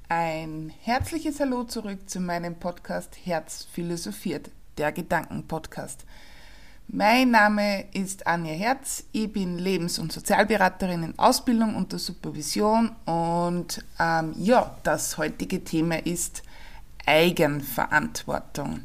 Ein herzliches Hallo zurück zu meinem Podcast Herz philosophiert, der Gedanken-Podcast. Mein Name ist Anja Herz, ich bin Lebens- und Sozialberaterin in Ausbildung unter Supervision und das heutige Thema ist Eigenverantwortung.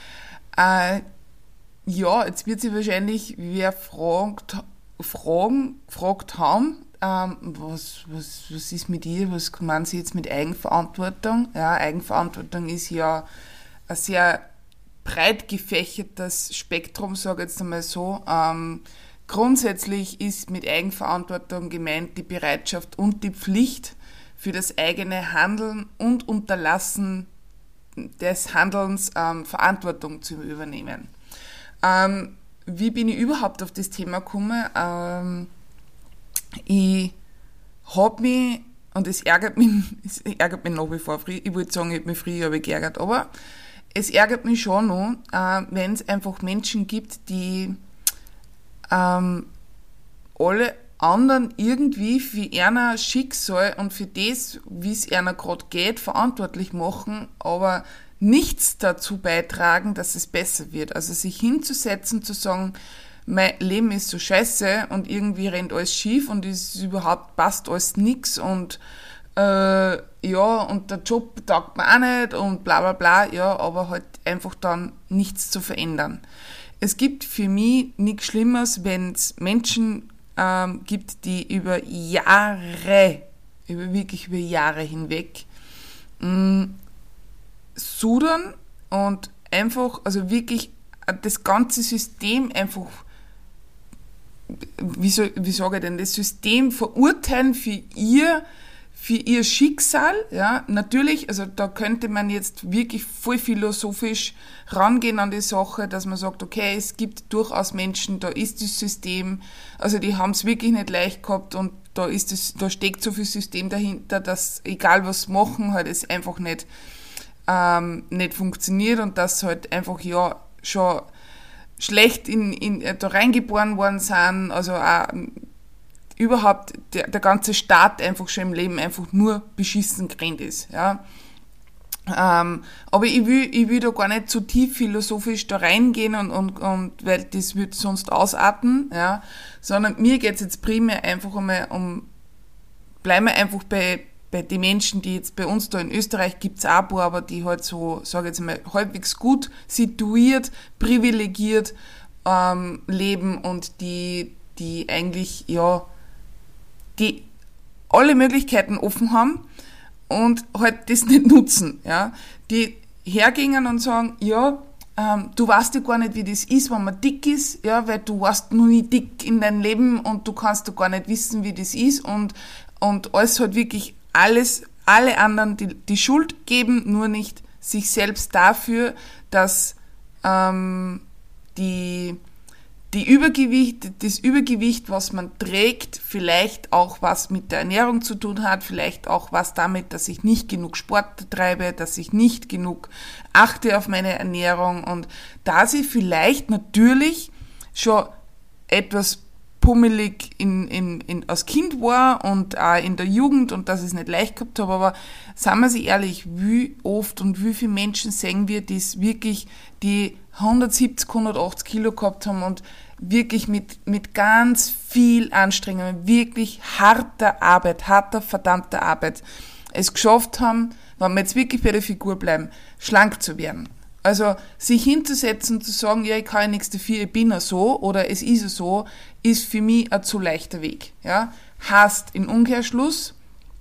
Jetzt wird sich wahrscheinlich wer fragt haben, was ist mit ihr, was meinen Sie jetzt mit Eigenverantwortung? Ja, Eigenverantwortung ist ja ein sehr breit gefächertes Spektrum, sage ich jetzt einmal so. Grundsätzlich ist mit Eigenverantwortung gemeint die Bereitschaft und die Pflicht für das eigene Handeln und Unterlassen des Handelns Verantwortung zu übernehmen. Wie bin ich überhaupt auf das Thema gekommen? Ich habe mich, und es ärgert mich nach wie vor, ich wollte sagen, ich habe mich früher geärgert, aber es ärgert mich schon noch, wenn es einfach Menschen gibt, die alle anderen irgendwie für ihr Schicksal und für das, wie es ihnen gerade geht, verantwortlich machen, aber nichts dazu beitragen, dass es besser wird. Also sich hinzusetzen, zu sagen, mein Leben ist so scheiße und irgendwie rennt alles schief und passt alles nix und und der Job taugt mir auch nicht und bla bla bla, ja, aber halt einfach dann nichts zu verändern. Es gibt für mich nichts Schlimmeres, wenn es Menschen gibt, die über Jahre hinweg sudern und einfach, also wirklich das ganze System einfach, wie sage ich denn, das System verurteilen für ihr Schicksal, ja, natürlich, also da könnte man jetzt wirklich voll philosophisch rangehen an die Sache, dass man sagt, okay, es gibt durchaus Menschen, da ist das System, also die haben es wirklich nicht leicht gehabt und da steckt so viel System dahinter, dass egal was machen, halt es einfach nicht funktioniert und dass halt einfach schon schlecht da reingeboren worden sind, also auch überhaupt der ganze Start einfach schon im Leben einfach nur beschissen gerannt ist, ja. Aber ich will da gar nicht zu tief philosophisch da reingehen und weil das wird sonst ausarten, ja, sondern mir geht's jetzt primär einfach einmal bleiben wir einfach bei den Menschen, die jetzt bei uns da in Österreich gibt's auch ein paar, aber die halt so, sage ich jetzt mal, halbwegs gut situiert, privilegiert leben und die eigentlich, die alle Möglichkeiten offen haben und halt das nicht nutzen, ja. Die hergingen und sagen, du weißt ja gar nicht, wie das ist, wenn man dick ist, ja, weil du warst noch nie dick in deinem Leben und du kannst ja gar nicht wissen, wie das ist und alles halt wirklich alle anderen die Schuld geben, nur nicht sich selbst dafür, dass das Übergewicht, was man trägt, vielleicht auch was mit der Ernährung zu tun hat, vielleicht auch was damit, dass ich nicht genug Sport treibe, dass ich nicht genug achte auf meine Ernährung und dass ich vielleicht natürlich schon etwas pummelig als Kind war und auch in der Jugend und dass ich es nicht leicht gehabt habe, aber seien wir sich ehrlich, wie oft und wie viele Menschen sehen wir, die 170, 180 Kilo gehabt haben und wirklich mit ganz viel Anstrengung, wirklich harter verdammter Arbeit es geschafft haben, wenn wir jetzt wirklich bei der Figur bleiben, schlank zu werden. Also sich hinzusetzen und zu sagen, ich kann ja nichts dafür, ich bin ja so oder es ist ja so, ist für mich ein zu leichter Weg. Ja? Heißt in Umkehrschluss,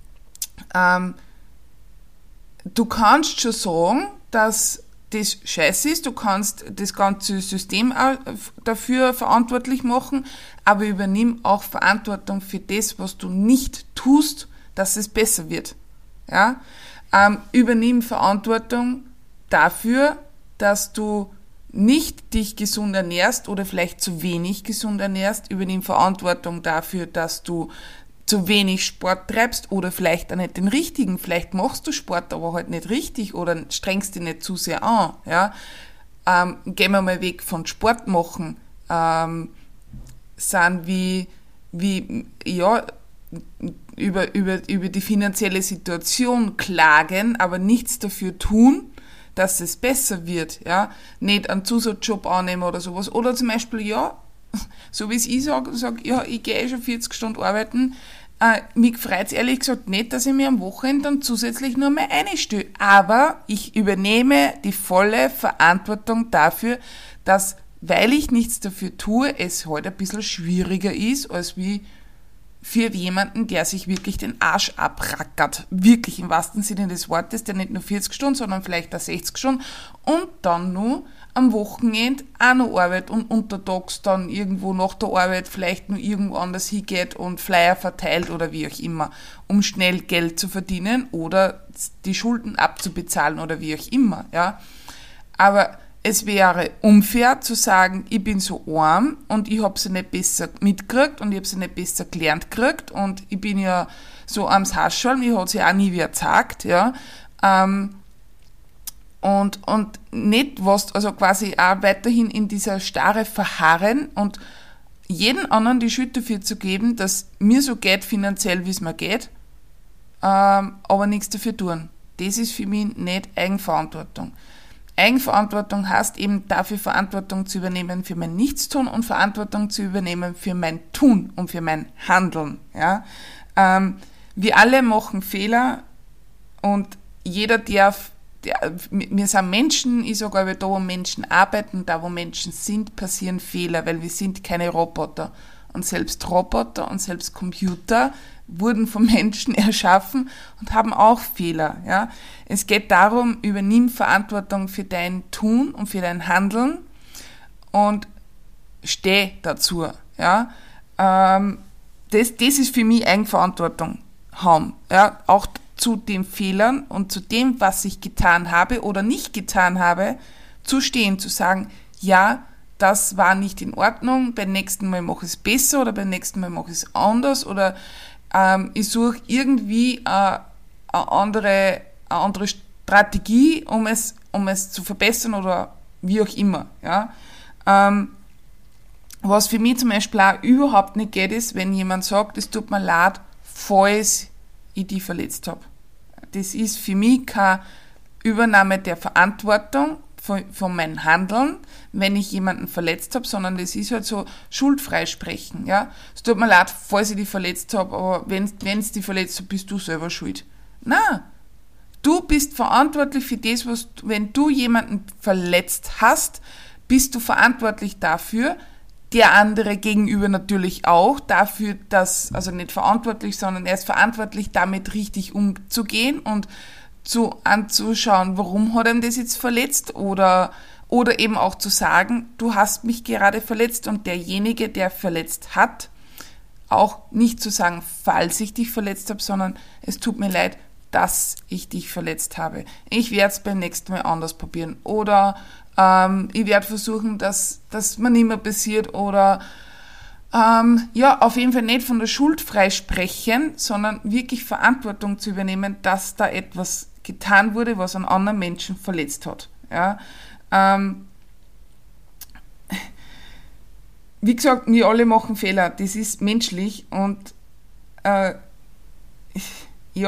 du kannst schon sagen, dass das scheiße ist, du kannst das ganze System auch dafür verantwortlich machen, aber übernimm auch Verantwortung für das, was du nicht tust, dass es besser wird. Ja? Übernimm Verantwortung dafür, dass du nicht dich gesund ernährst oder vielleicht zu wenig gesund ernährst, übernimm Verantwortung dafür, dass du zu wenig Sport treibst oder vielleicht auch nicht den richtigen, vielleicht machst du Sport, aber halt nicht richtig oder strengst dich nicht zu sehr an, ja. Gehen wir mal weg von Sport machen, sind über die finanzielle Situation klagen, aber nichts dafür tun, dass es besser wird, ja, nicht einen Zusatzjob annehmen oder sowas, oder zum Beispiel, ja, so wie es ich sage, ja, ich gehe schon 40 Stunden arbeiten, mich freut es ehrlich gesagt nicht, dass ich mir am Wochenende dann zusätzlich nur mehr einstelle, aber ich übernehme die volle Verantwortung dafür, dass, weil ich nichts dafür tue, es heute ein bisschen schwieriger ist, als wie für jemanden, der sich wirklich den Arsch abrackert. Wirklich im wahrsten Sinne des Wortes, der nicht nur 40 Stunden, sondern vielleicht auch 60 Stunden und dann nur am Wochenende auch noch arbeitet und untertags dann irgendwo nach der Arbeit vielleicht nur irgendwo anders hingeht und Flyer verteilt oder wie auch immer, um schnell Geld zu verdienen oder die Schulden abzubezahlen oder wie auch immer, ja. Aber es wäre unfair zu sagen, ich bin so arm und ich habe sie nicht besser mitgekriegt und ich habe sie nicht besser gelernt gekriegt und ich bin ja so arms Haschel, mir hat sie auch nie wer gesagt, ja. Und nicht was, also quasi auch weiterhin in dieser Starre verharren und jeden anderen die Schuld dafür zu geben, dass mir so geht finanziell, wie es mir geht, aber nichts dafür tun. Das ist für mich nicht Eigenverantwortung. Eigenverantwortung heißt eben dafür Verantwortung zu übernehmen für mein Nichtstun und Verantwortung zu übernehmen für mein Tun und für mein Handeln. Ja? Wir alle machen Fehler und jeder darf, wir sind Menschen, ich sage aber, da wo Menschen arbeiten, da wo Menschen sind, passieren Fehler, weil wir sind keine Roboter. Und selbst Roboter und selbst Computer wurden von Menschen erschaffen und haben auch Fehler. Ja? Es geht darum, übernimm Verantwortung für dein Tun und für dein Handeln und steh dazu. Ja? Das ist für mich Eigenverantwortung haben. Ja? Auch zu den Fehlern und zu dem, was ich getan habe oder nicht getan habe, zu stehen, zu sagen, ja, das war nicht in Ordnung, beim nächsten Mal mache ich es besser oder beim nächsten Mal mache ich es anders oder ich suche irgendwie eine andere Strategie, um es zu verbessern oder wie auch immer. Ja? Was für mich zum Beispiel auch überhaupt nicht geht, ist, wenn jemand sagt, es tut mir leid, falls ich die verletzt habe. Das ist für mich keine Übernahme der Verantwortung von meinem Handeln, wenn ich jemanden verletzt habe, sondern das ist halt so schuldfrei sprechen. Ja? Es tut mir leid, falls ich die verletzt habe, aber wenn es die verletzt hat, bist du selber schuld. Nein, du bist verantwortlich für das, wenn du jemanden verletzt hast, bist du verantwortlich dafür, der andere gegenüber natürlich auch, dafür, dass, also nicht verantwortlich, sondern er ist verantwortlich, damit richtig umzugehen und anzuschauen, warum hat er das jetzt verletzt oder eben auch zu sagen, du hast mich gerade verletzt und derjenige, der verletzt hat, auch nicht zu sagen, falls ich dich verletzt habe, sondern es tut mir leid, dass ich dich verletzt habe. Ich werde es beim nächsten Mal anders probieren oder ich werde versuchen, dass das mir nicht mehr passiert oder auf jeden Fall nicht von der Schuld freisprechen, sondern wirklich Verantwortung zu übernehmen, dass da etwas getan wurde, was einen anderen Menschen verletzt hat. Ja? Wie gesagt, wir alle machen Fehler, das ist menschlich und ich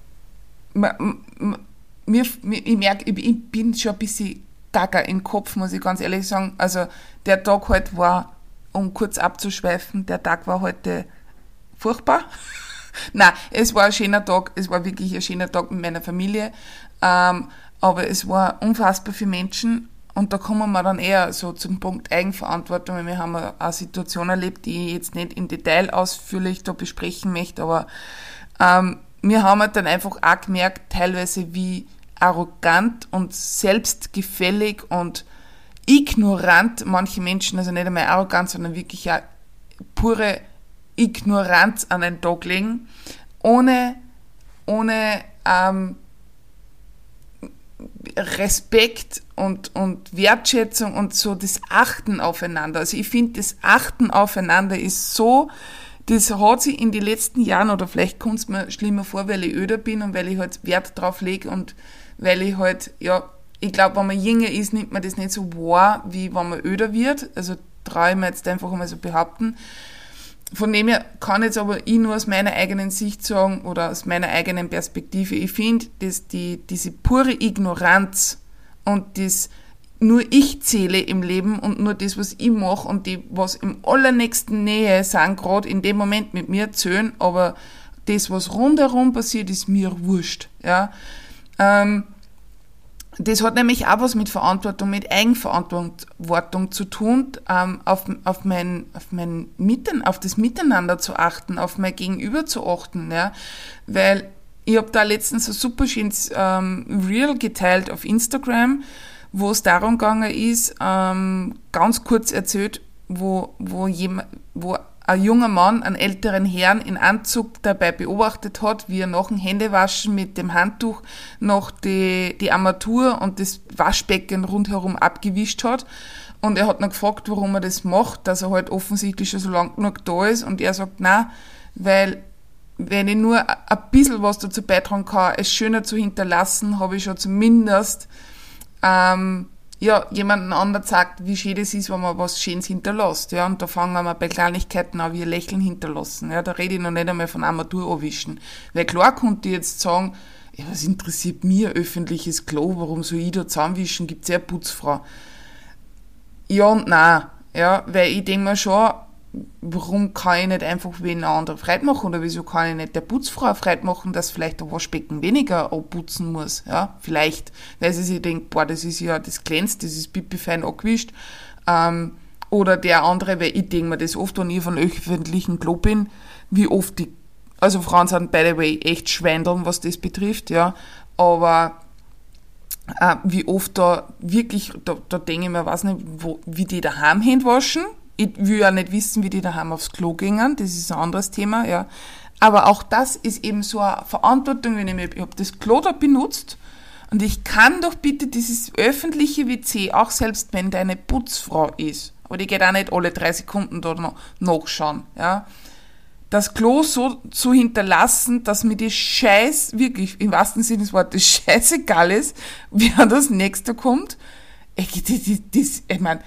merke, ich bin schon ein bisschen gaga im Kopf, muss ich ganz ehrlich sagen. Also der Tag heute war, um kurz abzuschweifen, der Tag war heute furchtbar. Nein, es war ein schöner Tag, es war wirklich ein schöner Tag mit meiner Familie, aber es war unfassbar für Menschen und da kommen wir dann eher so zum Punkt Eigenverantwortung, weil wir haben eine Situation erlebt, die ich jetzt nicht im Detail ausführlich da besprechen möchte, aber wir haben halt dann einfach auch gemerkt, teilweise wie arrogant und selbstgefällig und ignorant manche Menschen, also nicht einmal arrogant, sondern wirklich auch pure Ignoranz an den Tag legen, ohne Respekt und Wertschätzung und so das Achten aufeinander. Also ich finde, das Achten aufeinander ist so, das hat sich in den letzten Jahren, oder vielleicht kommt es mir schlimmer vor, weil ich öder bin und weil ich halt Wert drauf lege und weil ich halt, ja, ich glaube, wenn man jünger ist, nimmt man das nicht so wahr, wie wenn man öder wird. Also traue ich mir jetzt einfach mal so behaupten. Von dem her kann jetzt aber ich nur aus meiner eigenen Sicht sagen oder aus meiner eigenen Perspektive, ich finde, dass diese pure Ignoranz und das nur ich zähle im Leben und nur das, was ich mache und die, was im allernächsten Nähe sind, gerade in dem Moment mit mir zählen, aber das, was rundherum passiert, ist mir wurscht. Ja? Das hat nämlich auch was mit Verantwortung, mit Eigenverantwortung zu tun, auf das Miteinander zu achten, auf mein Gegenüber zu achten, ja, weil ich habe da letztens ein super schönes Reel geteilt auf Instagram, wo es darum gegangen ist, ganz kurz erzählt, wo ein junger Mann einen älteren Herrn in Anzug dabei beobachtet hat, wie er nach dem Händewaschen mit dem Handtuch noch die Armatur und das Waschbecken rundherum abgewischt hat. Und er hat noch gefragt, warum er das macht, dass er halt offensichtlich schon so lang genug da ist. Und er sagt, nein, weil wenn ich nur ein bisschen was dazu beitragen kann, es schöner zu hinterlassen, habe ich schon zumindest jemanden anderen sagt, wie schön es ist, wenn man was Schönes hinterlässt. Ja, und da fangen wir bei Kleinigkeiten an, wie ein Lächeln hinterlassen. Ja, da rede ich noch nicht einmal von Armatur anwischen. Weil klar konnte ich jetzt sagen, ja, was interessiert mir öffentliches Klo, warum soll ich da zusammenwischen, gibt's ja eine Putzfrau. Ja und nein, ja, weil ich denke mir schon, warum kann ich nicht einfach wen anderen Freude machen oder wieso kann ich nicht der Putzfrau Freude machen, dass vielleicht der Waschbecken weniger abputzen muss, ja, vielleicht, weil sie sich denkt, boah, das ist ja, das glänzt, das ist pipifein angewischt, oder der andere, weil ich denke mir das oft, wenn ich von öffentlichen Klo bin, wie oft also Frauen sind by the way echt Schweindeln, was das betrifft, ja, aber wie oft da wirklich, da denke ich mir, weiß nicht, wie die daheim Hände waschen. Ich will ja nicht wissen, wie die daheim aufs Klo gingen, das ist ein anderes Thema, ja. Aber auch das ist eben so eine Verantwortung, wenn ich habe das Klo da benutzt und ich kann doch bitte dieses öffentliche WC, auch selbst wenn deine Putzfrau ist, aber die geht auch nicht alle 3 Sekunden da nachschauen, ja. Das Klo so zu hinterlassen, dass mir die Scheiß, wirklich, im wahrsten Sinne des Wortes, scheißegal ist, wer das nächste kommt. Ich meine,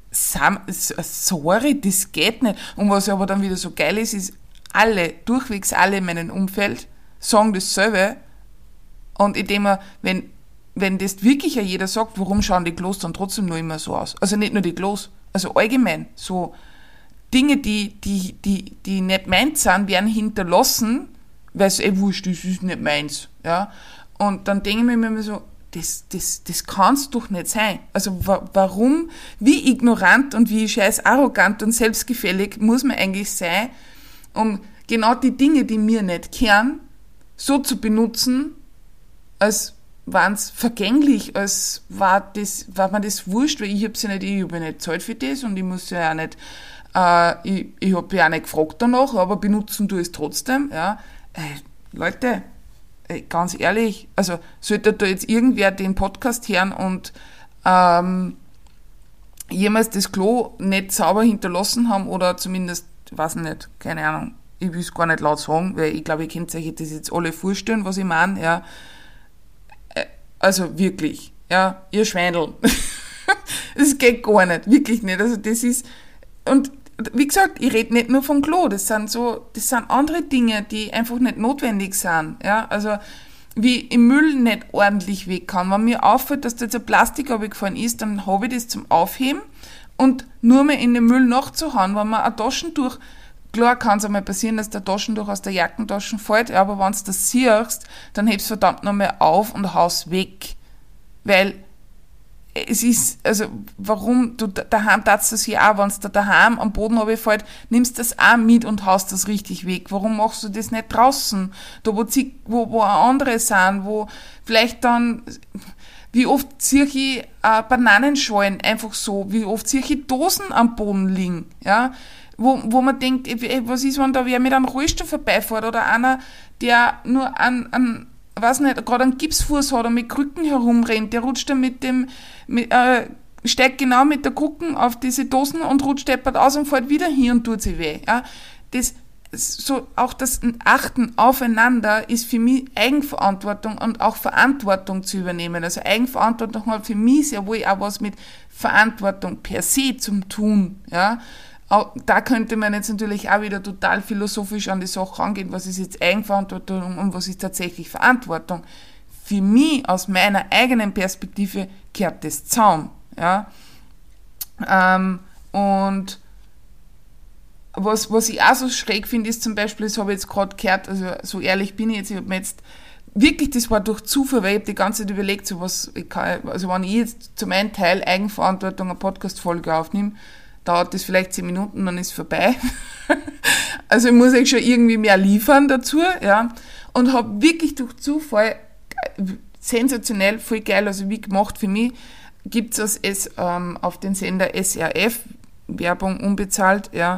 sorry, das geht nicht. Und was aber dann wieder so geil ist durchwegs alle in meinem Umfeld sagen dasselbe. Und ich denke mir, wenn das wirklich ja jeder sagt, warum schauen die Klos dann trotzdem nur immer so aus? Also nicht nur die Klos, also allgemein, so Dinge, die nicht meins sind, werden hinterlassen, weil es wurscht ist, ist nicht meins, ja. Und dann denke ich mir immer so, das kann's doch nicht sein. Also warum, wie ignorant und wie scheiß arrogant und selbstgefällig muss man eigentlich sein, um genau die Dinge, die mir nicht kehren, so zu benutzen, als waren's vergänglich, als war mir das wurscht, weil ich habe ja nicht Zeit für das und ich muss ja auch nicht, ich habe ja auch nicht gefragt danach, aber benutzen tue ich es trotzdem, ja. Leute, ganz ehrlich, also sollte da jetzt irgendwer den Podcast hören und jemals das Klo nicht sauber hinterlassen haben oder zumindest, weiß nicht, keine Ahnung, ich will es gar nicht laut sagen, weil ich glaube, ihr könnt euch das jetzt alle vorstellen, was ich meine, ja. Also wirklich, ja, ihr Schweindel. Das geht gar nicht, wirklich nicht. Also das ist, und wie gesagt, ich rede nicht nur vom Klo, das sind andere Dinge, die einfach nicht notwendig sind, ja, also wie im Müll nicht ordentlich weg kann. Wenn mir auffällt, dass da jetzt ein Plastik runtergefallen ist, dann habe ich das zum Aufheben und nur mehr in den Müll nachzuhauen, wenn man ein Taschentuch, klar kann es einmal passieren, dass der Taschentuch aus der Jackentasche fällt, ja, aber wenn du das siehst, dann hebst du verdammt nochmal auf und haust weg, weil es ist, also, warum, du daheim tatst das ja auch, wenn es da daheim am Boden runterfällt, nimmst das auch mit und haust das richtig weg. Warum machst du das nicht draußen? Da, wo andere sind, wo vielleicht dann, wie oft sehe ich Bananenschalen einfach so, wie oft sehe ich Dosen am Boden liegen, ja? Wo man denkt, was ist, wenn da wer mit einem Rollstuhl vorbeifährt oder einer, der nur weiß nicht, gerade einen Gipsfuß hat und mit Krücken herumrennt, der rutscht dann steigt genau mit der Krücken auf diese Dosen und rutscht deppert aus und fällt wieder hin und tut sich weh. Ja? Auch das Achten aufeinander ist für mich Eigenverantwortung und auch Verantwortung zu übernehmen. Also Eigenverantwortung hat für mich sehr wohl auch was mit Verantwortung per se zu tun. Ja? Da könnte man jetzt natürlich auch wieder total philosophisch an die Sache rangehen, was ist jetzt Eigenverantwortung und was ist tatsächlich Verantwortung. Für mich, aus meiner eigenen Perspektive, gehört das zusammen. Ja? Und was ich auch so schräg finde, ist zum Beispiel, das habe ich jetzt gerade gehört, also so ehrlich bin ich jetzt, ich habe mir jetzt wirklich, das war durch Zufall, weil ich habe die ganze Zeit überlegt, so was ich kann, also wenn ich jetzt zu meinem Teil Eigenverantwortung eine Podcast-Folge aufnehme, dauert das vielleicht 10 Minuten, dann ist es vorbei. Also ich muss eigentlich schon irgendwie mehr liefern dazu, ja. Und habe wirklich durch Zufall, sensationell, voll geil, also wie gemacht für mich, gibt es auf den Sender SRF, Werbung unbezahlt, ja,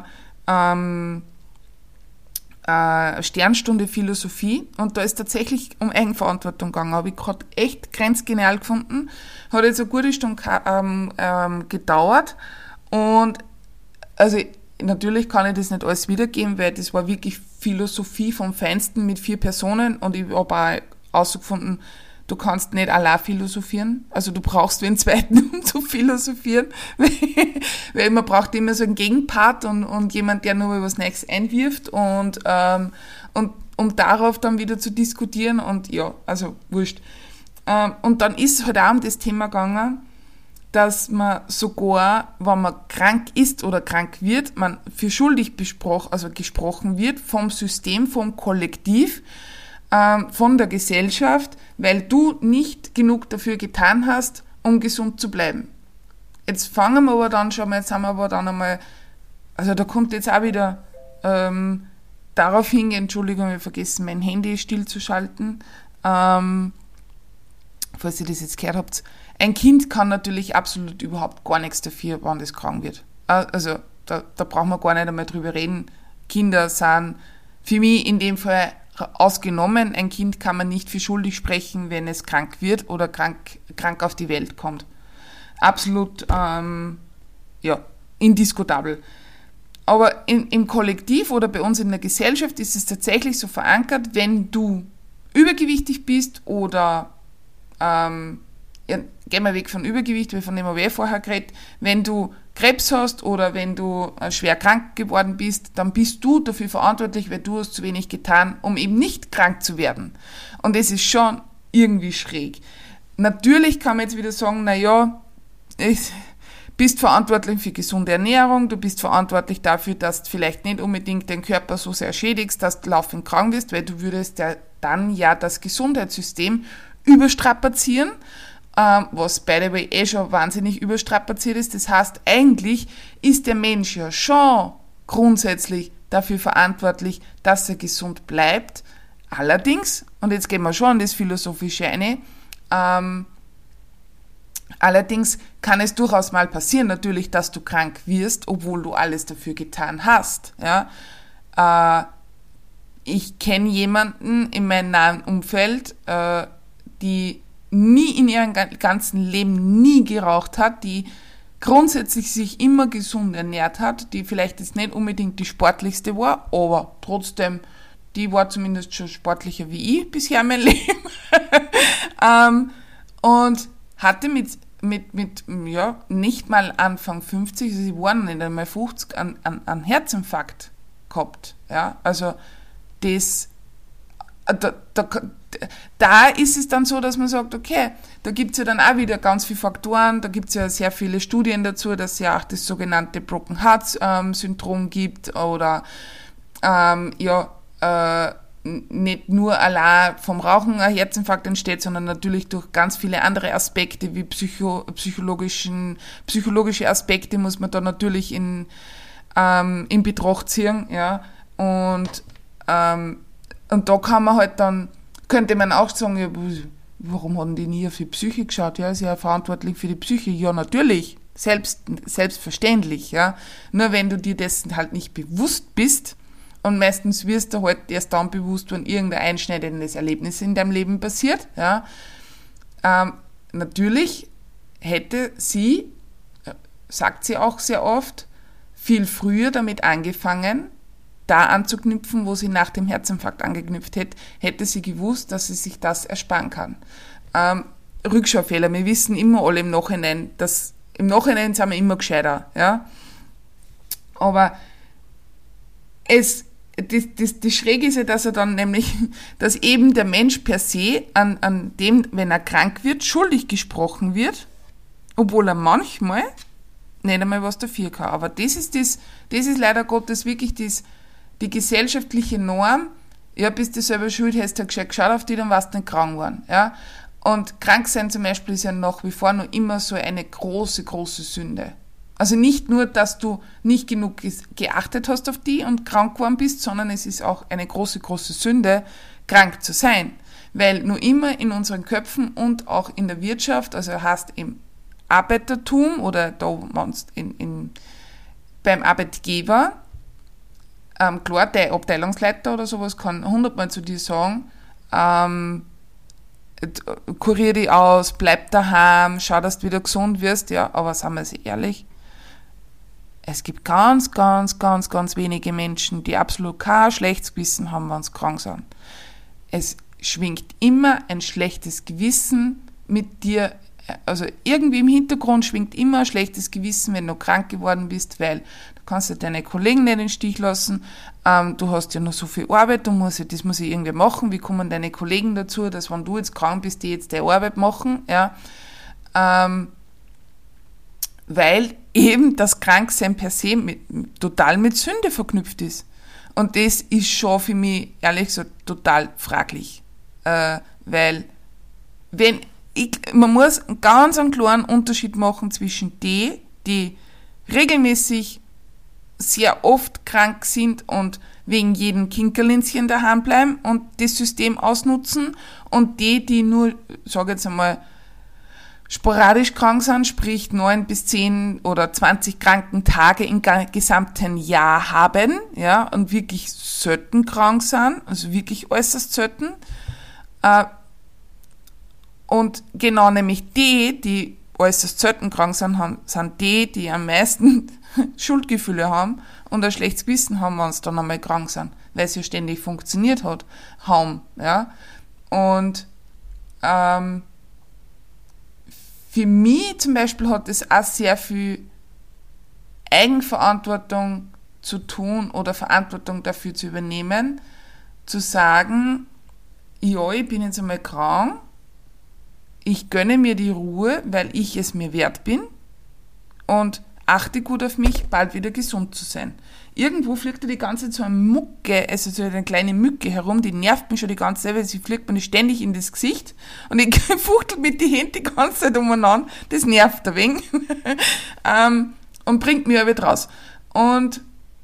Sternstunde Philosophie, und da ist tatsächlich um Eigenverantwortung gegangen. Habe ich gerade echt grenzgenial gefunden. Hat jetzt eine gute Stunde gedauert, und also natürlich kann ich das nicht alles wiedergeben, weil das war wirklich Philosophie vom Feinsten mit 4 Personen, und ich habe auch herausgefunden, du kannst nicht allein philosophieren, also du brauchst wen zweiten, um zu philosophieren, weil man braucht immer so einen Gegenpart und jemand, der nur was Neues einwirft und um darauf dann wieder zu diskutieren, und ja, also wurscht. Und dann ist es halt auch um das Thema gegangen, dass man sogar, wenn man krank ist oder krank wird, man für schuldig gesprochen wird vom System, vom Kollektiv, von der Gesellschaft, weil du nicht genug dafür getan hast, um gesund zu bleiben. Jetzt fangen wir aber dann schon mal, jetzt haben wir aber dann einmal, also da kommt jetzt auch wieder darauf hin, Entschuldigung, wir vergessen mein Handy stillzuschalten, falls ihr das jetzt gehört habt. Ein Kind kann natürlich absolut überhaupt gar nichts dafür, wann das krank wird. Also da brauchen wir gar nicht einmal drüber reden. Kinder sind für mich in dem Fall ausgenommen. Ein Kind kann man nicht für schuldig sprechen, wenn es krank wird oder krank auf die Welt kommt. Absolut, indiskutabel. Aber im Kollektiv oder bei uns in der Gesellschaft ist es tatsächlich so verankert, wenn du übergewichtig bist oder gehen wir weg von Übergewicht, weil von dem habe ich vorher geredet, wenn du Krebs hast oder wenn du schwer krank geworden bist, dann bist du dafür verantwortlich, weil du hast zu wenig getan, um eben nicht krank zu werden. Und das ist schon irgendwie schräg. Natürlich kann man jetzt wieder sagen, naja, du bist verantwortlich für gesunde Ernährung, du bist verantwortlich dafür, dass du vielleicht nicht unbedingt den Körper so sehr schädigst, dass du laufend krank bist, weil du würdest ja dann das Gesundheitssystem überstrapazieren, was by the way schon wahnsinnig überstrapaziert ist. Das heißt, eigentlich ist der Mensch ja schon grundsätzlich dafür verantwortlich, dass er gesund bleibt. Allerdings, und jetzt gehen wir schon in das Philosophische rein, allerdings kann es durchaus mal passieren, natürlich, dass du krank wirst, obwohl du alles dafür getan hast. Ja? Ich kenne jemanden in meinem nahen Umfeld, die nie in ihrem ganzen Leben nie geraucht hat, die grundsätzlich sich immer gesund ernährt hat, die vielleicht jetzt nicht unbedingt die sportlichste war, aber trotzdem, die war zumindest schon sportlicher wie ich bisher in meinem Leben. Und hatte mit nicht mal Anfang 50, also sie waren nicht einmal 50, an Herzinfarkt gehabt. Ja? Also da ist es dann so, dass man sagt, okay, da gibt es ja dann auch wieder ganz viele Faktoren, da gibt es ja sehr viele Studien dazu, dass es ja auch das sogenannte Broken Heart Syndrom gibt oder nicht nur allein vom Rauchen ein Herzinfarkt entsteht, sondern natürlich durch ganz viele andere Aspekte wie psychologische Aspekte muss man da natürlich in Betracht ziehen, ja, und da kann man halt dann, könnte man auch sagen, ja, warum haben die nie auf die Psyche geschaut? Ja, ist ja verantwortlich für die Psyche. Ja, natürlich, selbstverständlich, ja. Nur wenn du dir dessen halt nicht bewusst bist, und meistens wirst du halt erst dann bewusst, wenn irgendein einschneidendes Erlebnis in deinem Leben passiert, ja. Natürlich hätte sie, sagt sie auch sehr oft, viel früher damit angefangen, da anzuknüpfen, wo sie nach dem Herzinfarkt angeknüpft hätte sie gewusst, dass sie sich das ersparen kann. Rückschaufehler, wir wissen immer alle im Nachhinein sind wir immer gescheiter. Ja? Aber das Schräge ist ja, dass er dann nämlich, dass eben der Mensch per se an dem, wenn er krank wird, schuldig gesprochen wird, obwohl er manchmal nicht einmal was dafür kann. Aber das ist leider Gottes wirklich die gesellschaftliche Norm. Ja, bist du selber schuld, hast du geschaut auf die, dann warst du nicht krank geworden. Ja? Und krank sein zum Beispiel ist ja nach wie vor noch immer so eine große, große Sünde. Also nicht nur, dass du nicht genug geachtet hast auf die und krank geworden bist, sondern es ist auch eine große, große Sünde, krank zu sein. Weil nur immer in unseren Köpfen und auch in der Wirtschaft, also heißt im Arbeitertum oder da beim Arbeitgeber, klar, der Abteilungsleiter oder sowas kann 100-mal zu dir sagen, kurier dich aus, bleib daheim, schau, dass du wieder gesund wirst, ja, aber sagen wir sie ehrlich, es gibt ganz, ganz, ganz, ganz wenige Menschen, die absolut kein schlechtes Gewissen haben, wenn sie krank sind. Es schwingt immer ein schlechtes Gewissen mit dir, also irgendwie im Hintergrund schwingt immer ein schlechtes Gewissen, wenn du krank geworden bist, weil du kannst ja deine Kollegen nicht in den Stich lassen, du hast ja noch so viel Arbeit, das muss ja irgendwie machen, wie kommen deine Kollegen dazu, dass wenn du jetzt krank bist, die jetzt die Arbeit machen, ja, weil eben das Kranksein per se total mit Sünde verknüpft ist. Und das ist schon für mich, ehrlich gesagt, total fraglich. Weil, man muss einen ganz einen klaren Unterschied machen zwischen die regelmäßig sehr oft krank sind und wegen jedem Kinkerlinschen daheim bleiben und das System ausnutzen, und die nur, sage jetzt einmal, sporadisch krank sind, sprich 9 bis 10 oder 20 Krankentage im gesamten Jahr haben, ja, und wirklich selten krank sind, also wirklich äußerst selten. Und genau nämlich die äußerst selten krank sind, sind die am meisten Schuldgefühle haben und ein schlechtes Gewissen haben, wenn sie dann einmal krank sind, weil es ja ständig funktioniert haben, ja. Und für mich zum Beispiel hat es auch sehr viel Eigenverantwortung zu tun oder Verantwortung dafür zu übernehmen, zu sagen, ja, ich bin jetzt einmal krank, ich gönne mir die Ruhe, weil ich es mir wert bin und achte gut auf mich, bald wieder gesund zu sein. Irgendwo fliegt da die ganze Zeit so eine Mucke, also so eine kleine Mücke herum, die nervt mich schon die ganze Zeit, weil sie fliegt mir ständig in das Gesicht und ich fuchtel mit die Hände die ganze Zeit umeinander, das nervt ein wenig und bringt mich aber raus. Und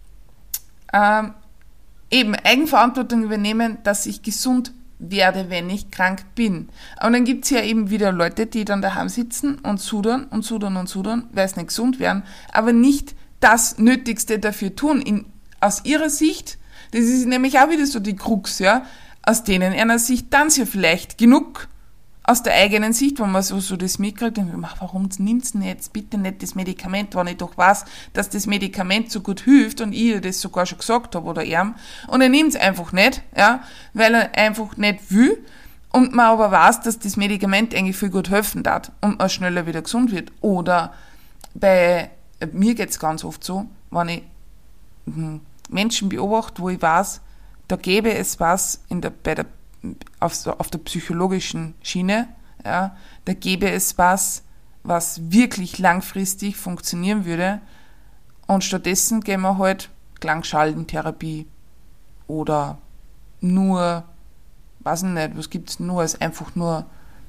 eben Eigenverantwortung übernehmen, dass ich gesund werde, wenn ich krank bin. Und dann gibt's ja eben wieder Leute, die dann daheim sitzen und sudern, weil sie nicht gesund werden, aber nicht das Nötigste dafür tun. Aus ihrer Sicht, das ist nämlich auch wieder so die Krux, ja, aus denen einer Sicht dann ja vielleicht genug, aus der eigenen Sicht, wenn man so das mitkriegt, dann warum nimmt's denn jetzt bitte nicht das Medikament, wenn ich doch weiß, dass das Medikament so gut hilft und ich das sogar schon gesagt habe oder ihm, und er nimmt's einfach nicht, ja, weil er einfach nicht will und man aber weiß, dass das Medikament eigentlich viel gut helfen darf und man schneller wieder gesund wird. Oder bei mir geht's ganz oft so, wenn ich Menschen beobachte, wo ich weiß, da gäbe es was auf der psychologischen Schiene, ja, da gäbe es was wirklich langfristig funktionieren würde, und stattdessen gehen wir halt Klangschallentherapie oder nur, weiß ich nicht, was gibt's nur, als einfach nur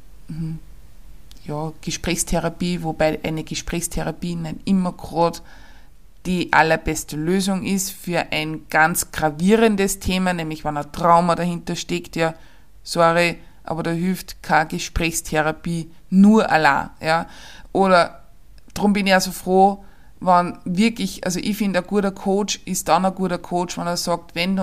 Gesprächstherapie, wobei eine Gesprächstherapie nicht immer gerade die allerbeste Lösung ist für ein ganz gravierendes Thema, nämlich wenn ein Trauma dahinter steckt, ja, sorry, aber da hilft keine Gesprächstherapie nur allein, ja. Oder, darum bin ich auch so froh, wenn wirklich, also ich finde, ein guter Coach ist dann ein guter Coach, wenn er sagt, wenn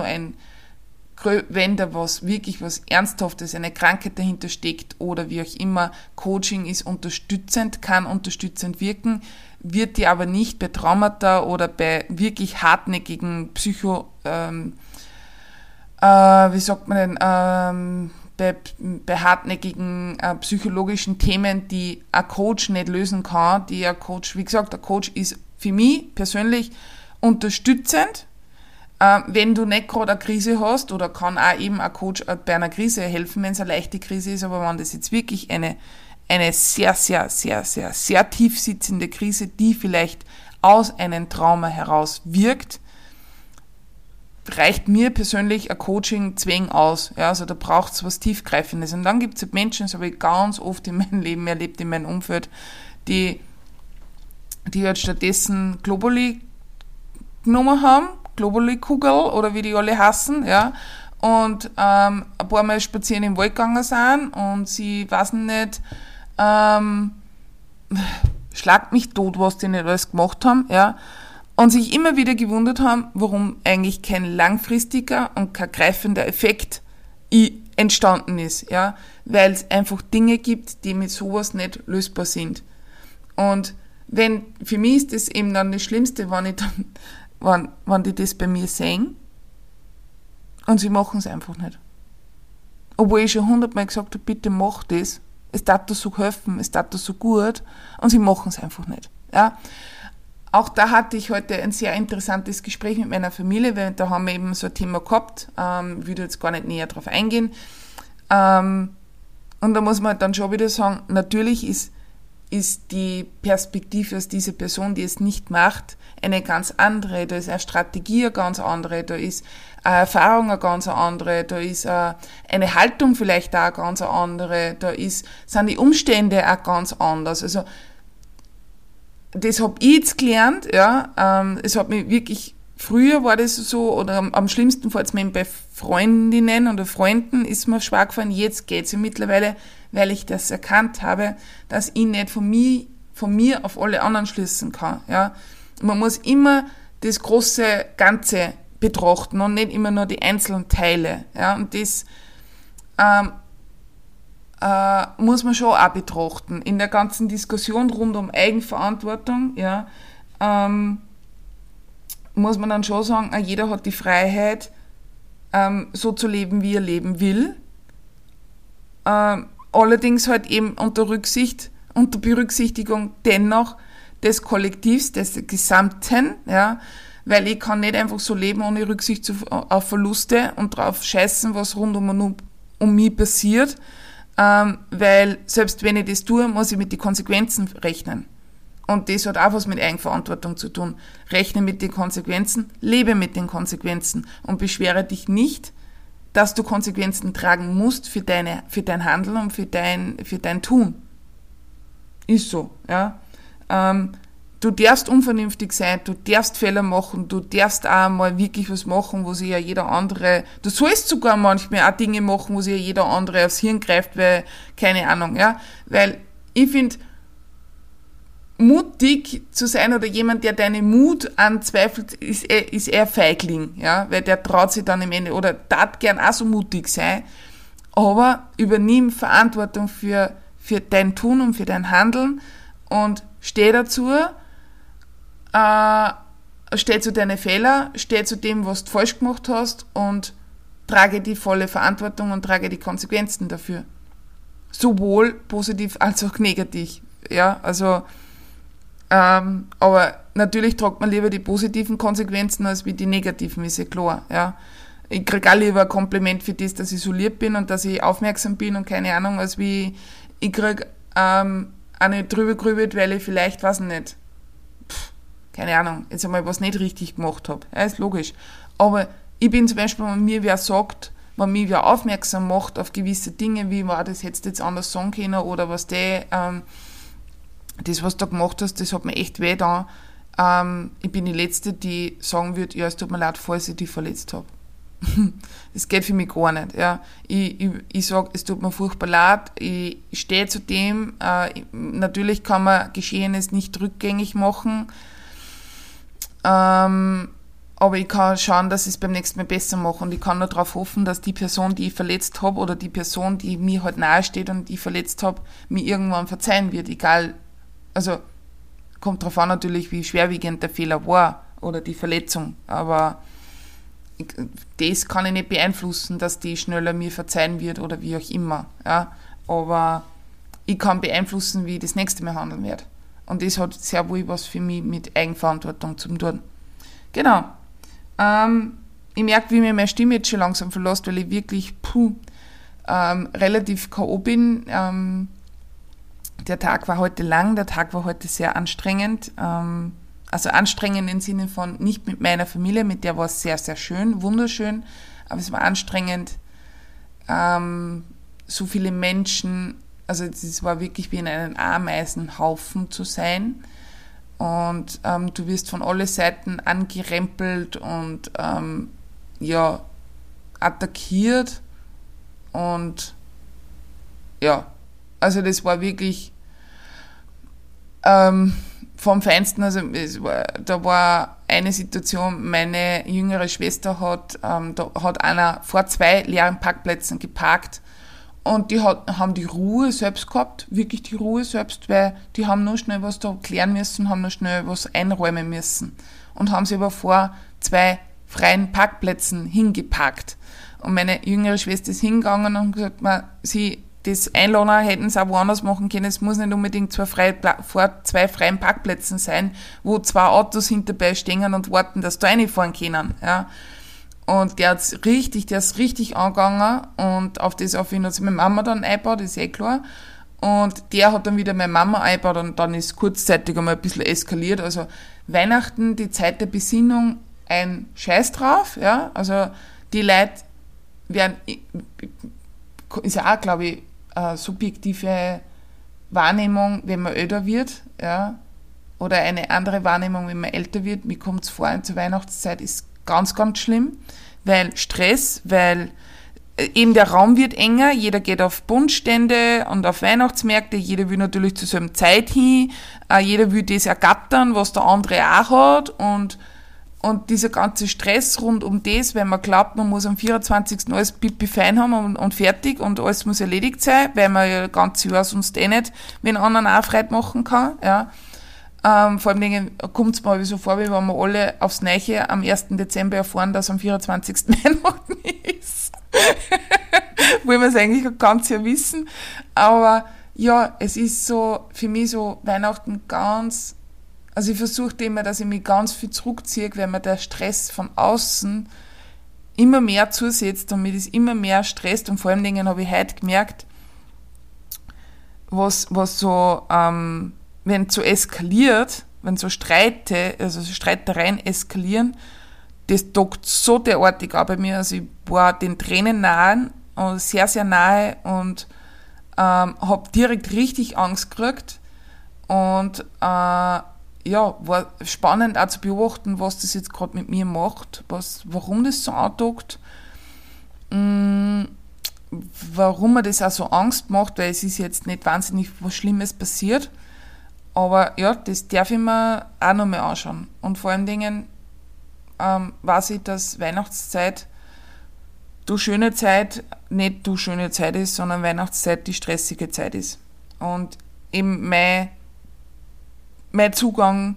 da was Ernsthaftes, eine Krankheit dahinter steckt oder wie auch immer, Coaching ist unterstützend, kann unterstützend wirken, wird dir aber nicht bei Traumata oder bei wirklich hartnäckigen bei hartnäckigen psychologischen Themen, die ein Coach nicht lösen kann, wie gesagt, ein Coach ist für mich persönlich unterstützend, wenn du nicht gerade eine Krise hast, oder kann auch eben ein Coach bei einer Krise helfen, wenn es eine leichte Krise ist, aber wenn das jetzt wirklich eine sehr, sehr, sehr, sehr, sehr tief sitzende Krise, die vielleicht aus einem Trauma heraus wirkt, reicht mir persönlich ein Coaching zwingend aus. Ja, also da braucht es was Tiefgreifendes. Und dann gibt es halt Menschen, das habe ich ganz oft in meinem Leben erlebt, in meinem Umfeld, die halt stattdessen Globuli genommen haben, Globuli-Kugel oder wie die alle hassen, ja, und ein paar Mal spazieren im Wald gegangen sind und sie, weiß nicht, schlagt mich tot, was die nicht alles gemacht haben, ja, und sich immer wieder gewundert haben, warum eigentlich kein langfristiger und kein greifender Effekt entstanden ist, ja, weil es einfach Dinge gibt, die mit sowas nicht lösbar sind. Und für mich ist das eben dann das Schlimmste, wenn die das bei mir sehen und sie machen es einfach nicht. Obwohl ich schon 100-mal gesagt habe, bitte mach das, es tat dir so helfen, es tat dir so gut, und sie machen es einfach nicht. Ja. Auch da hatte ich heute ein sehr interessantes Gespräch mit meiner Familie, weil da haben wir eben so ein Thema gehabt, würde jetzt gar nicht näher drauf eingehen. Und da muss man dann schon wieder sagen, natürlich ist die Perspektive aus dieser Person, die es nicht macht, eine ganz andere. Da ist eine Strategie eine ganz andere, da ist eine Erfahrung eine ganz andere, da ist eine Haltung vielleicht auch eine ganz andere, sind die Umstände auch ganz anders. Also das habe ich jetzt gelernt, ja. Es hat mich wirklich, früher war das so, oder am schlimmsten fällt es mir bei Freundinnen oder Freunden, ist mir schwer gefallen. Jetzt geht es mittlerweile, weil ich das erkannt habe, dass ich nicht von mir auf alle anderen schließen kann, ja. Man muss immer das große Ganze betrachten und nicht immer nur die einzelnen Teile, ja. Und das muss man schon auch betrachten. In der ganzen Diskussion rund um Eigenverantwortung, ja, muss man dann schon sagen, jeder hat die Freiheit, so zu leben, wie er leben will. Allerdings halt eben unter Berücksichtigung dennoch des Kollektivs, des Gesamten, ja, weil ich kann nicht einfach so leben ohne Rücksicht auf Verluste und drauf scheißen, was rund um mich passiert, weil selbst wenn ich das tue, muss ich mit den Konsequenzen rechnen. Und das hat auch was mit Eigenverantwortung zu tun. Rechne mit den Konsequenzen, lebe mit den Konsequenzen und beschwere dich nicht, dass du Konsequenzen tragen musst für dein Handeln und für dein Tun. Ist so, ja. Du darfst unvernünftig sein, du darfst Fehler machen, du darfst auch mal wirklich was machen, wo sich ja jeder andere, du sollst sogar manchmal auch Dinge machen, wo sich ja jeder andere aufs Hirn greift, weil, keine Ahnung, ja, weil ich finde, mutig zu sein oder jemand, der deinen Mut anzweifelt, ist eher Feigling, ja, weil der traut sich dann im Ende, oder darf gern auch so mutig sein, aber übernimm Verantwortung für dein Tun und für dein Handeln und steh dazu, steh zu deinen Fehlern, steh zu dem, was du falsch gemacht hast und trage die volle Verantwortung und trage die Konsequenzen dafür. Sowohl positiv als auch negativ, ja, also, aber natürlich tragt man lieber die positiven Konsequenzen als wie die negativen, ist ja klar, ja. Ich kriege auch lieber ein Kompliment für das, dass ich so lieb bin und dass ich aufmerksam bin und keine Ahnung, als wie ich kriege auch nicht drüber grübelt, weil ich vielleicht, weiß nicht, keine Ahnung, jetzt einmal was nicht richtig gemacht habe. Ja, ist logisch. Aber ich bin zum Beispiel, wenn mir wer sagt, wenn mich wer aufmerksam macht auf gewisse Dinge, wie war das jetzt anders sagen können oder was das, was du da gemacht hast, das hat mir echt weh getan. Ich bin die Letzte, die sagen wird, ja, es tut mir leid, falls ich dich verletzt habe. Das geht für mich gar nicht. Ja. Ich sage, es tut mir furchtbar leid, ich stehe zu dem. Natürlich kann man Geschehenes nicht rückgängig machen, aber ich kann schauen, dass ich es beim nächsten Mal besser mache und ich kann nur darauf hoffen, dass die Person, die ich verletzt habe oder die Person, die mir halt nahe steht und die ich verletzt habe, mir irgendwann verzeihen wird, egal, also kommt darauf an natürlich, wie schwerwiegend der Fehler war oder die Verletzung, aber das kann ich nicht beeinflussen, dass die schneller mir verzeihen wird oder wie auch immer, ja, aber ich kann beeinflussen, wie ich das nächste Mal handeln werde. Und das hat sehr wohl was für mich mit Eigenverantwortung zu tun. Genau. Ich merke, wie mir meine Stimme jetzt schon langsam verlässt, weil ich wirklich relativ K.O. bin. Der Tag war heute lang, der Tag war heute sehr anstrengend. Also anstrengend im Sinne von nicht mit meiner Familie, mit der war es sehr, sehr schön, wunderschön, aber es war anstrengend. So viele Menschen, also es war wirklich wie in einem Ameisenhaufen zu sein. Und du wirst von allen Seiten angerempelt und attackiert. Und ja, also das war wirklich vom Feinsten. Also da war eine Situation, meine jüngere Schwester da hat einer vor 2 leeren Parkplätzen geparkt und die haben die Ruhe selbst gehabt, wirklich die Ruhe selbst, weil die haben nur schnell was da klären müssen, haben nur schnell was einräumen müssen und haben sie aber vor 2 freien Parkplätzen hingeparkt. Und meine jüngere Schwester ist hingegangen und gesagt, sie das Einladen hätten sie auch woanders machen können. Es muss nicht unbedingt vor 2 freien Parkplätzen sein, wo 2 Autos hinterbei stehen und warten, dass da reinfahren können. Ja. Und der ist richtig angegangen und auf ihn hat sich meine Mama dann eingebaut, ist klar. Und der hat dann wieder meine Mama eingebaut und dann ist kurzzeitig einmal ein bisschen eskaliert. Also Weihnachten, die Zeit der Besinnung, ein Scheiß drauf. Ja. Also die Leute werden, ist ja auch, glaube ich, eine subjektive Wahrnehmung, wenn man älter wird, ja, oder eine andere Wahrnehmung, wenn man älter wird. Mir kommt es vor, zur Weihnachtszeit ist ganz, ganz schlimm, weil Stress, weil eben der Raum wird enger, jeder geht auf Buntstände und auf Weihnachtsmärkte, jeder will natürlich zur selben Zeit hin, jeder will das ergattern, was der andere auch hat und dieser ganze Stress rund um das, weil man glaubt, man muss am 24. alles pipi fein haben und fertig und alles muss erledigt sein, weil man ja das ganze Jahr sonst nicht wenn anderen auch Freude machen kann. Ja. Vor allem kommt es mir so vor, wie wenn wir alle aufs Neue am 1. Dezember erfahren, dass am 24. Weihnachten ist. Wollen wir es eigentlich ein ganzes Jahr wissen. Aber ja, es ist so für mich so Weihnachten ganz. Also ich versuche immer, dass ich mich ganz viel zurückziehe, weil mir der Stress von außen immer mehr zusetzt und mich das immer mehr stresst. Und vor allen Dingen habe ich heute gemerkt, was so, wenn es so eskaliert, wenn so Streitereien eskalieren, das dockt so derartig auch bei mir. Also ich war den Tränen nahe, sehr, sehr nahe und habe direkt richtig Angst gekriegt. Und war spannend auch zu beobachten, was das jetzt gerade mit mir macht, warum das so andockt, warum mir das auch so Angst macht, weil es ist jetzt nicht wahnsinnig was Schlimmes passiert, aber ja, das darf ich mir auch noch mal anschauen. Und vor allen Dingen weiß ich, dass Weihnachtszeit die schöne Zeit nicht die schöne Zeit ist, sondern Weihnachtszeit die stressige Zeit ist. Und eben mein Zugang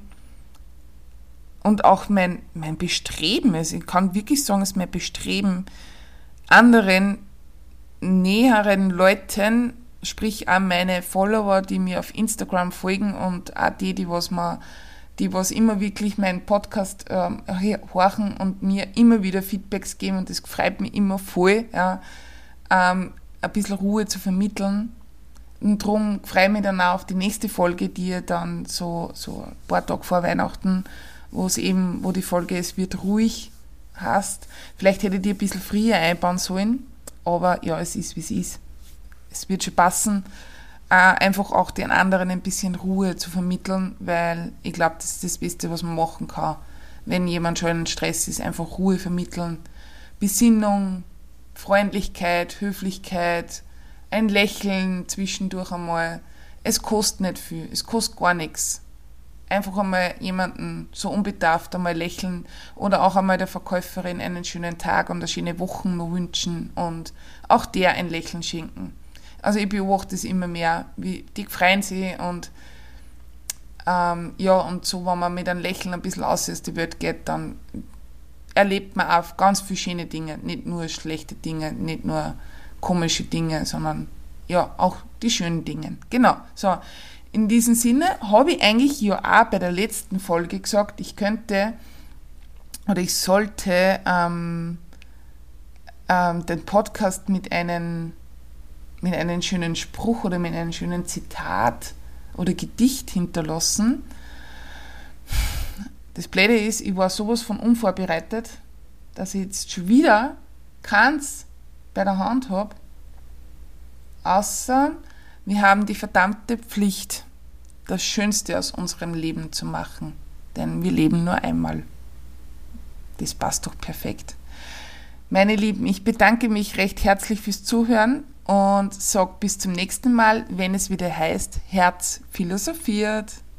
und auch mein Bestreben ist, ich kann wirklich sagen, es ist mein Bestreben, anderen näheren Leuten, sprich auch meine Follower, die mir auf Instagram folgen und auch die was immer wirklich meinen Podcast horchen und mir immer wieder Feedbacks geben und das freut mich immer voll, ja, ein bisschen Ruhe zu vermitteln. Und darum freue ich mich dann auch auf die nächste Folge, die ihr dann so ein paar Tage vor Weihnachten, wo die Folge Es wird ruhig heißt. Vielleicht hätte ich die ein bisschen früher einbauen sollen, aber ja, es ist, wie es ist. Es wird schon passen, einfach auch den anderen ein bisschen Ruhe zu vermitteln, weil ich glaube, das ist das Beste, was man machen kann. Wenn jemand schon in Stress ist, einfach Ruhe vermitteln. Besinnung, Freundlichkeit, Höflichkeit, ein Lächeln zwischendurch einmal. Es kostet nicht viel, es kostet gar nichts. Einfach einmal jemanden so unbedarft einmal lächeln oder auch einmal der Verkäuferin einen schönen Tag und eine schöne Woche noch wünschen und auch der ein Lächeln schenken. Also ich beobachte es immer mehr, wie die freuen sich und und so, wenn man mit einem Lächeln ein bisschen aus die Welt geht, dann erlebt man auch ganz viele schöne Dinge, nicht nur schlechte Dinge, nicht nur komische Dinge, sondern ja, auch die schönen Dinge. Genau, so. In diesem Sinne habe ich eigentlich ja auch bei der letzten Folge gesagt, ich könnte oder ich sollte den Podcast mit einem schönen Spruch oder mit einem schönen Zitat oder Gedicht hinterlassen. Das Blöde ist, ich war sowas von unvorbereitet, dass ich jetzt schon wieder keins bei der Hand habe, außer wir haben die verdammte Pflicht, das Schönste aus unserem Leben zu machen. Denn wir leben nur einmal. Das passt doch perfekt. Meine Lieben, ich bedanke mich recht herzlich fürs Zuhören und sage bis zum nächsten Mal, wenn es wieder heißt, Herz philosophiert.